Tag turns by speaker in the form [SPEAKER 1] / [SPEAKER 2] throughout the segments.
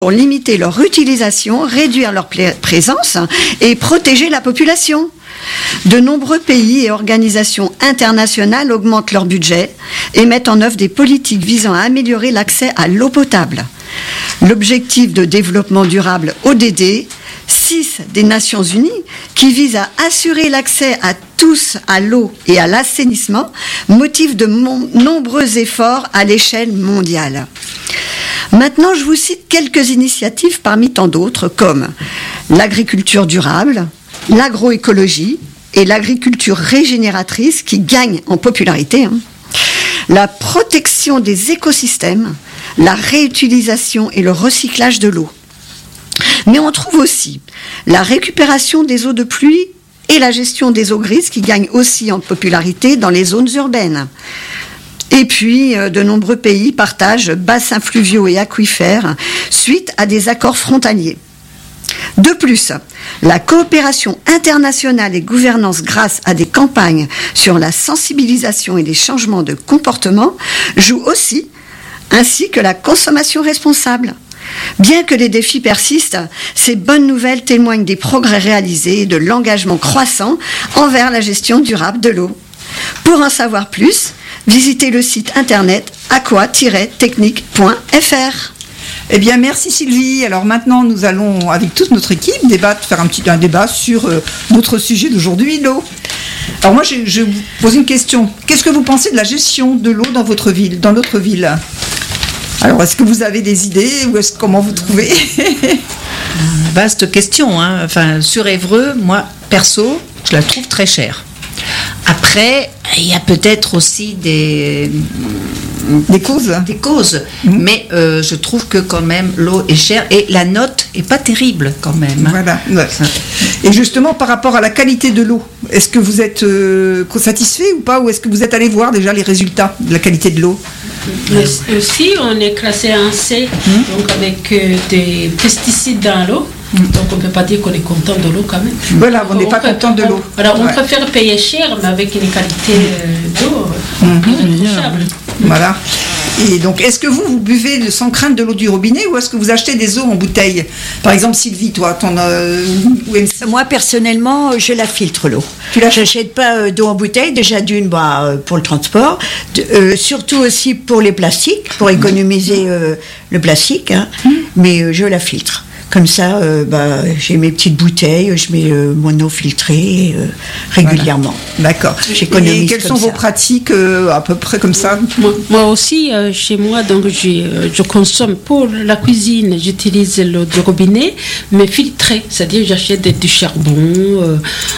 [SPEAKER 1] pour limiter leur utilisation, réduire leur présence et protéger la population. De nombreux pays et organisations internationales augmentent leur budget et mettent en œuvre des politiques visant à améliorer l'accès à l'eau potable. L'objectif de développement durable ODD 6 des Nations Unies, qui vise à assurer l'accès à tous à l'eau et à l'assainissement, motive de nombreux efforts à l'échelle mondiale. Maintenant, je vous cite quelques initiatives parmi tant d'autres, comme l'agriculture durable, l'agroécologie et l'agriculture régénératrice qui gagnent en popularité, la protection des écosystèmes, la réutilisation et le recyclage de l'eau. Mais on trouve aussi la récupération des eaux de pluie et la gestion des eaux grises qui gagnent aussi en popularité dans les zones urbaines. Et puis, de nombreux pays partagent bassins fluviaux et aquifères suite à des accords frontaliers. De plus, la coopération internationale et gouvernance grâce à des campagnes sur la sensibilisation et les changements de comportement jouent aussi, ainsi que la consommation responsable. Bien que les défis persistent, ces bonnes nouvelles témoignent des progrès réalisés et de l'engagement croissant envers la gestion durable de l'eau. Pour en savoir plus, visitez le site internet aqua-technique.fr.
[SPEAKER 2] Eh bien, merci Sylvie. Alors maintenant, nous allons, avec toute notre équipe, faire un débat sur notre sujet d'aujourd'hui, l'eau. Alors moi, je vous pose une question. Qu'est-ce que vous pensez de la gestion de l'eau dans votre ville, dans notre ville ? Alors, est-ce que vous avez des idées ou comment vous trouvez ?
[SPEAKER 3] Vaste question, hein. Enfin, sur Évreux, moi, perso, je la trouve très chère. Après, il y a peut-être aussi des causes. Mais je trouve que quand même l'eau est chère et la note est pas terrible quand même.
[SPEAKER 2] Voilà. Ouais. Et justement, par rapport à la qualité de l'eau, est-ce que vous êtes satisfait ou pas, ou est-ce que vous êtes allé voir déjà les résultats de la qualité de l'eau ?
[SPEAKER 4] Aussi, on est classé en C, donc avec des pesticides dans l'eau. Donc on ne peut pas dire qu'on est content de l'eau quand même.
[SPEAKER 2] Voilà, on n'est pas content de l'eau.
[SPEAKER 4] Alors on préfère payer cher, mais avec une qualité d'eau irréprochable.
[SPEAKER 2] Voilà. Et donc, est-ce que vous buvez sans crainte de l'eau du robinet ou est-ce que vous achetez des eaux en bouteille ? Par exemple, Sylvie, toi,
[SPEAKER 5] Moi, personnellement, je la filtre l'eau. J'achète pas d'eau en bouteille, déjà d'une, pour le transport, surtout aussi pour les plastiques, pour économiser le plastique, mais je la filtre. Comme ça, j'ai mes petites bouteilles, je mets mon eau filtrée régulièrement.
[SPEAKER 2] Voilà. D'accord.
[SPEAKER 5] J'économise.
[SPEAKER 2] Et quelles sont vos pratiques à peu près comme ça ?
[SPEAKER 4] Moi aussi, chez moi, donc je consomme pour la cuisine, j'utilise l'eau du robinet, mais filtrée, c'est-à-dire j'achète du charbon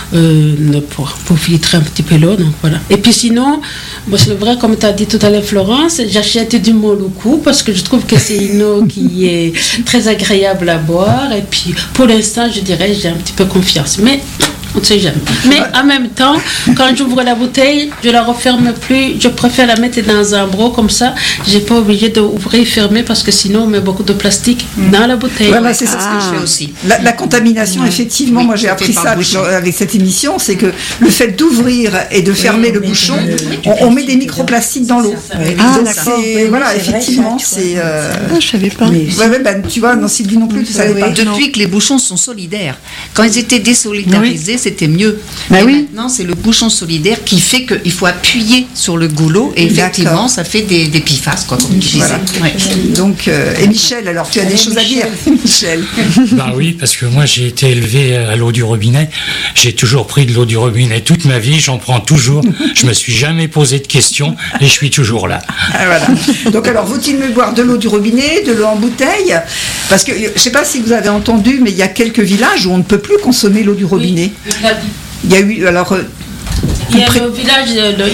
[SPEAKER 4] pour filtrer un petit peu l'eau. Donc voilà. Et puis sinon, c'est vrai, comme tu as dit tout à l'heure, Florence, j'achète du Moluku parce que je trouve que c'est une eau qui est très agréable à boire. Et puis, pour l'instant, je dirais, j'ai un petit peu confiance. Mais on ne sait jamais. Mais en même temps, quand j'ouvre la bouteille, je ne la referme plus. Je préfère la mettre dans un broc comme ça. Je n'ai pas obligé d'ouvrir et fermer parce que sinon, on met beaucoup de plastique dans la bouteille.
[SPEAKER 2] Voilà, c'est ça ce que je fais aussi. La contamination, effectivement, moi j'ai appris ça avec cette émission, c'est que le fait d'ouvrir et de fermer le bouchon, on met des microplastiques dans l'eau. Voilà, effectivement, c'est...
[SPEAKER 1] je ne savais pas.
[SPEAKER 2] Tu vois, non, Sylvie non plus, tu ne savais pas.
[SPEAKER 3] Depuis que les bouchons sont solidaires. Quand ils étaient désolidarisés, c'était mieux. Mais maintenant, c'est le bouchon solidaire qui fait qu'il faut appuyer sur le goulot et effectivement, ça fait des pifasses, quoi, comme tu disais.
[SPEAKER 2] Voilà. Donc, et Michel, alors tu as des choses à dire, Michel ?
[SPEAKER 6] Oui, parce que moi j'ai été élevé à l'eau du robinet. J'ai toujours pris de l'eau du robinet toute ma vie, j'en prends toujours. Je me suis jamais posé de questions et je suis toujours là.
[SPEAKER 2] Voilà. Donc alors, vaut-il mieux boire de l'eau du robinet, de l'eau en bouteille ? Parce que je ne sais pas si vous avez entendu, mais il y a quelques villages où on ne peut plus consommer l'eau du robinet. Il y a eu alors.
[SPEAKER 4] Il y a le village,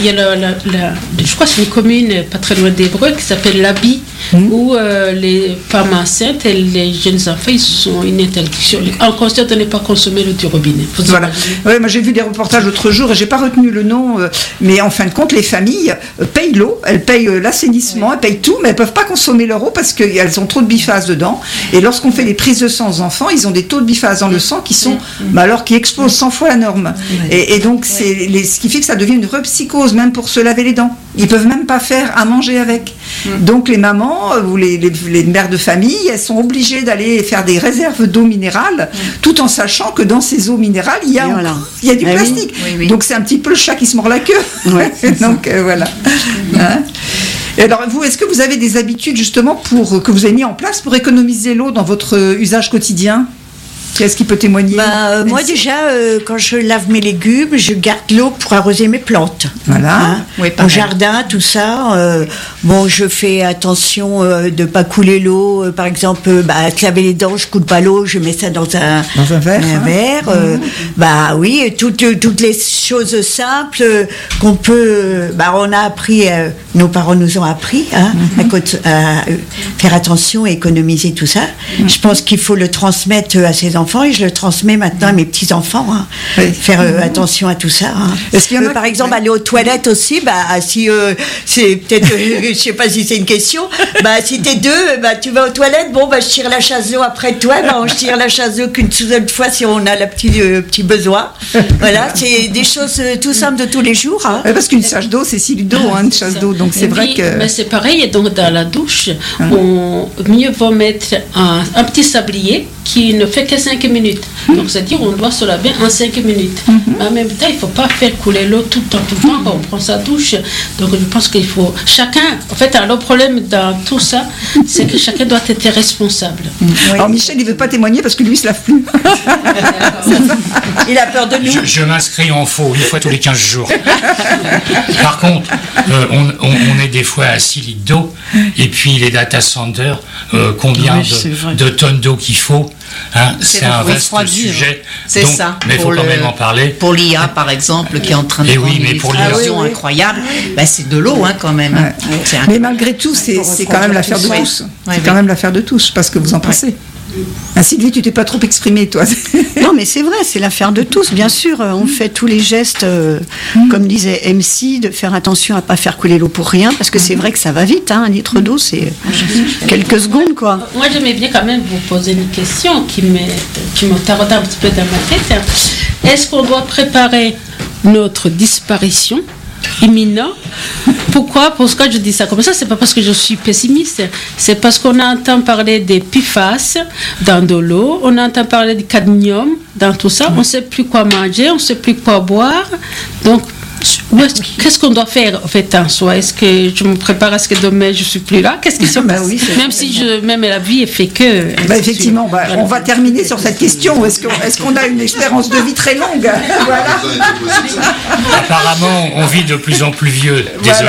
[SPEAKER 4] je crois que c'est une commune pas très loin d'Évreux qui s'appelle l'Abi, où les femmes enceintes et les jeunes enfants, ils sont une interdiction. En conscience de ne pas consommer l'eau du robinet.
[SPEAKER 2] Voilà. Ouais, moi j'ai vu des reportages l'autre jour et j'ai pas retenu le nom, mais en fin de compte, les familles payent l'eau, elles payent l'assainissement, elles payent tout, mais elles peuvent pas consommer leur eau parce qu'elles ont trop de biphase dedans. Et lorsqu'on fait les prises de sang aux enfants, ils ont des taux de biphase dans le sang qui sont, alors qui explosent 100 fois la norme. Et donc c'est ce qui fait que ça devient une vraie psychose, même pour se laver les dents. Ils peuvent même pas faire à manger avec. Donc les mamans ou les mères de famille, elles sont obligées d'aller faire des réserves d'eau minérale, tout en sachant que dans ces eaux minérales, il y a du plastique. Oui. Donc c'est un petit peu le chat qui se mord la queue. Ouais, donc voilà. Hein? Et alors vous, est-ce que vous avez des habitudes justement que vous avez mis en place pour économiser l'eau dans votre usage quotidien ? Qu'est-ce qui peut témoigner ?
[SPEAKER 5] Moi déjà, quand je lave mes légumes, je garde l'eau pour arroser mes plantes.
[SPEAKER 2] Voilà.
[SPEAKER 5] Hein, mon jardin, tout ça. Je fais attention de ne pas couler l'eau. Par exemple, laver les dents, je ne coule pas l'eau, je mets ça dans un verre. Oui, toutes les choses simples qu'on peut... on a appris, nos parents nous ont appris à faire attention et économiser tout ça. Je pense qu'il faut le transmettre à ses enfants et je le transmets maintenant à mes petits-enfants. Faire attention à tout ça.
[SPEAKER 2] Est-ce qu'il y en a
[SPEAKER 5] par exemple, aller aux toilettes aussi, si c'est peut-être, je sais pas si c'est une question, si t'es deux, tu vas aux toilettes, je tire la chasse d'eau après toi, on tire la chasse d'eau qu'une seule fois si on a le petit besoin. Voilà, c'est des choses tout simples de tous les jours.
[SPEAKER 2] Parce qu'une chasse d'eau, c'est 6 litres d'eau, une chasse d'eau, donc c'est vrai que...
[SPEAKER 4] Mais c'est pareil, et donc dans la douche, mieux vaut mettre un petit sablier qui ne fait que 5 minutes. Donc, c'est-à-dire on doit se laver en 5 minutes. Mais en même temps, il ne faut pas faire couler l'eau tout le temps quand on prend sa douche. Donc, je pense qu'il faut... Chacun... En fait, le problème dans tout ça, c'est que chacun doit être responsable.
[SPEAKER 2] Alors, Michel, il ne veut pas témoigner parce que lui, il ne se lave plus.
[SPEAKER 5] Il a peur de nous.
[SPEAKER 6] Je m'inscris en faux, une fois tous les 15 jours. Par contre, on est des fois à 6 litres d'eau, et puis les data centers, combien de tonnes d'eau qu'il faut. C'est un vaste sujet.
[SPEAKER 3] C'est donc, ça.
[SPEAKER 6] Mais il faut quand même en parler.
[SPEAKER 3] Pour l'IA, par exemple, qui est en train de
[SPEAKER 6] prendre une explosion
[SPEAKER 3] incroyable, c'est de l'eau quand même.
[SPEAKER 2] Ouais. Mais malgré tout, c'est quand même l'affaire de tous. C'est quand même l'affaire de tous. Je ne sais pas ce que vous en pensez. Sylvie, tu t'es pas trop exprimée, toi.
[SPEAKER 1] Non, mais c'est vrai, c'est l'affaire de tous, bien sûr. On fait tous les gestes, comme disait MC, de faire attention à pas faire couler l'eau pour rien, parce que c'est vrai que ça va vite, 1 litre d'eau, c'est quelques secondes, quoi.
[SPEAKER 4] Moi, j'aimais bien quand même vous poser une question qui me taraude un petit peu dans ma tête. Est-ce qu'on doit préparer notre disparition imminent? Pourquoi? Parce que je dis ça comme ça, c'est pas parce que je suis pessimiste, c'est parce qu'on entend parler des PFAS dans de l'eau, on entend parler du cadmium dans tout ça, on sait plus quoi manger, on sait plus quoi boire. Donc qu'est-ce qu'on doit faire en fait en soi? Est-ce que je me prépare à ce que demain je suis plus là? Qu'est-ce qui se passe? Même la vie est fait que.
[SPEAKER 2] Effectivement, voilà. On va terminer sur cette question. Est-ce qu'on a une espérance de vie très longue? Voilà.
[SPEAKER 6] Apparemment, on vit de plus en plus vieux.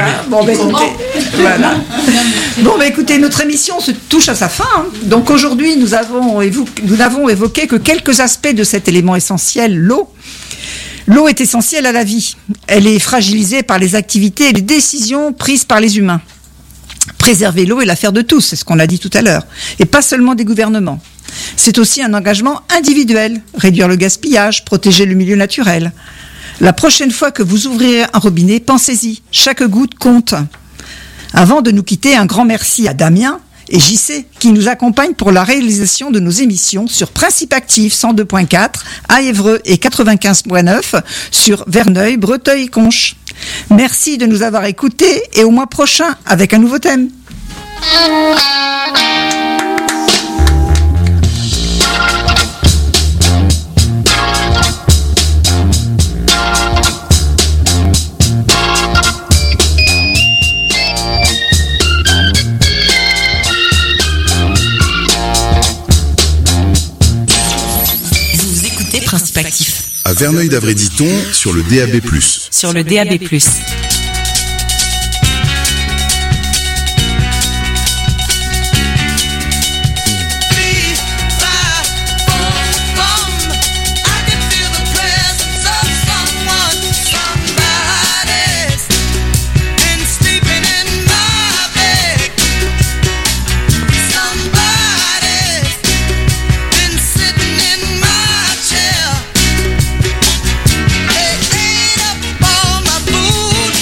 [SPEAKER 6] Désolé.
[SPEAKER 2] Écoutez, notre émission se touche à sa fin. Donc aujourd'hui, nous n'avons évoqué que quelques aspects de cet élément essentiel, l'eau. L'eau est essentielle à la vie. Elle est fragilisée par les activités et les décisions prises par les humains. Préserver l'eau est l'affaire de tous, c'est ce qu'on a dit tout à l'heure, et pas seulement des gouvernements. C'est aussi un engagement individuel, réduire le gaspillage, protéger le milieu naturel. La prochaine fois que vous ouvrirez un robinet, pensez-y, chaque goutte compte. Avant de nous quitter, un grand merci à Damien et JC qui nous accompagnent pour la réalisation de nos émissions sur Principe Actif 102.4 à Évreux et 95.9 sur Verneuil, Breteuil, Conches. Merci de nous avoir écoutés et au mois prochain avec un nouveau thème.
[SPEAKER 7] Principe Actif.
[SPEAKER 8] À Verneuil-d'Avray-Diton, sur le DAB+.
[SPEAKER 7] Sur le DAB+.
[SPEAKER 9] Food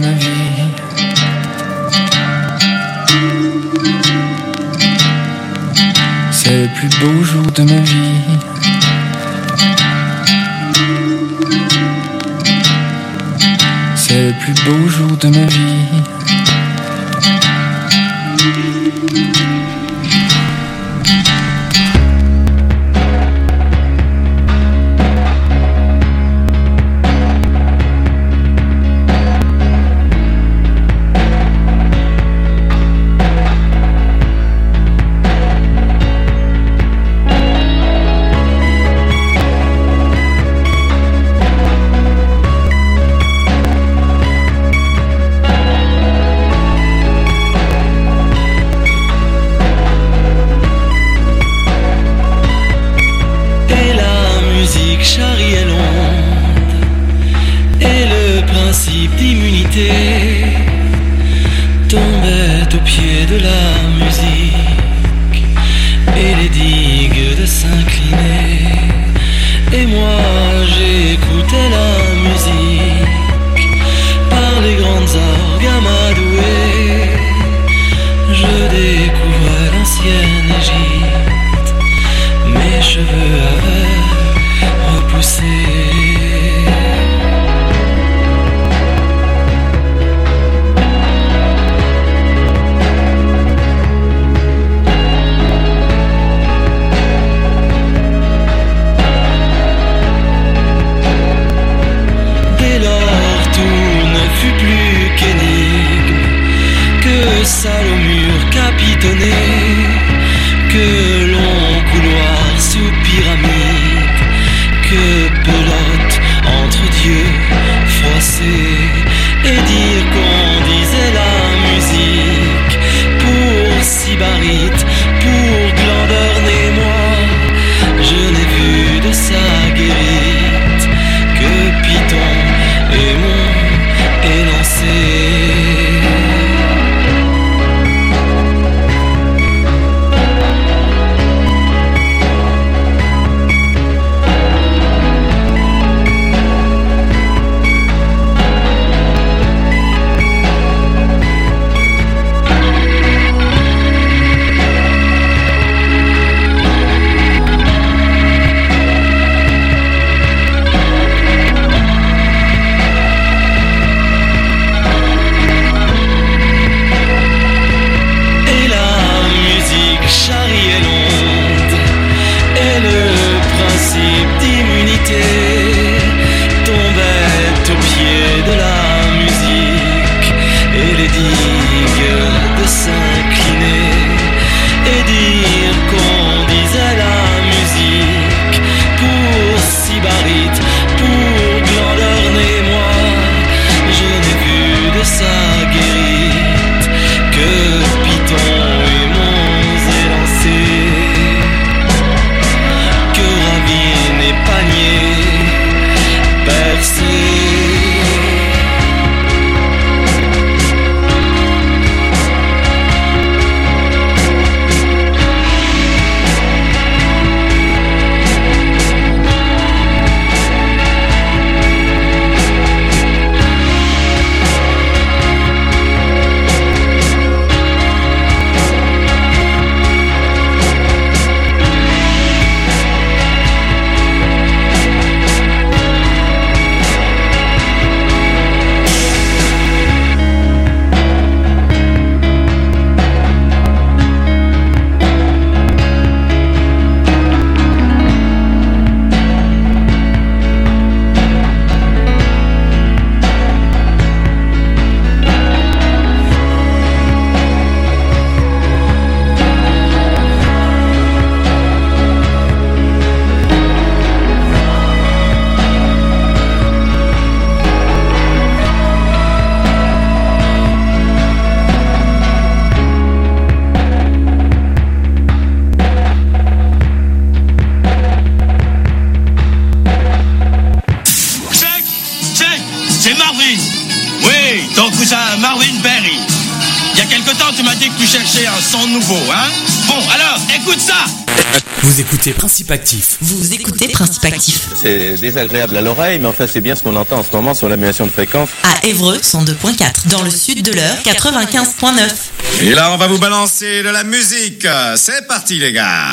[SPEAKER 7] ma vie. C'est le plus beau jour de ma vie. C'est le plus beau jour de ma vie.
[SPEAKER 9] Tombait au pied de la musique et les digues de s'incliner. Et moi j'écoutais la musique par les grandes orgues amadouées. Je découvrais l'ancienne Égypte, mes cheveux avaient repoussé. Salle au mur capitonné, que long couloir sous pyramide, que pelote entre dieux froissés, et dire qu'on disait la musique pour Sybarite, pour Glandorne et moi. Je n'ai vu de sa guérite que Python et mon élancé.
[SPEAKER 10] Tu m'as dit que tu cherchais un son nouveau, hein? Bon, alors, écoute ça! Vous écoutez Principe Actif.
[SPEAKER 11] Vous écoutez Principe Actif.
[SPEAKER 12] C'est désagréable à l'oreille, mais enfin c'est bien ce qu'on entend en ce moment sur l'annulation de fréquence.
[SPEAKER 11] À Évreux, 102.4. Dans le sud de l'Eure, 95.9.
[SPEAKER 13] Et là, on va vous balancer de la musique. C'est parti, les gars.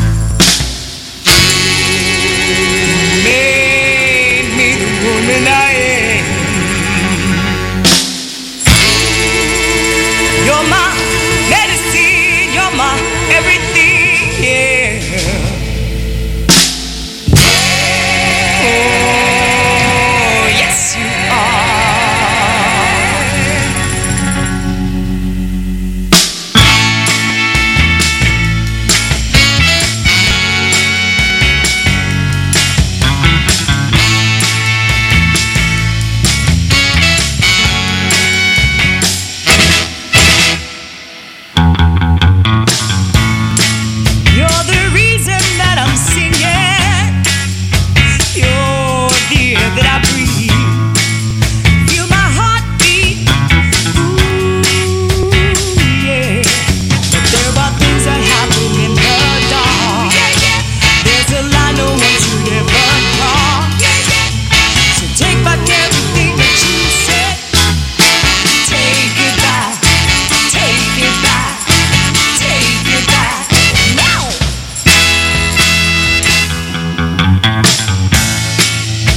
[SPEAKER 14] woman I